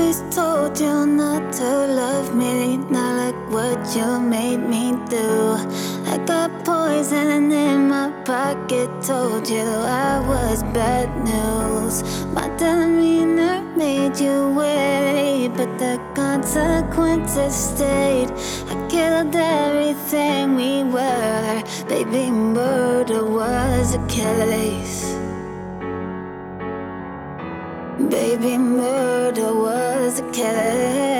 always told you not to love me. Now look what you made me do. I got poison in my pocket. Told you I was bad news. My demeanor made you wait, but the consequences stayed. I killed everything we were. Baby, murder was a case. Baby, murder was a case.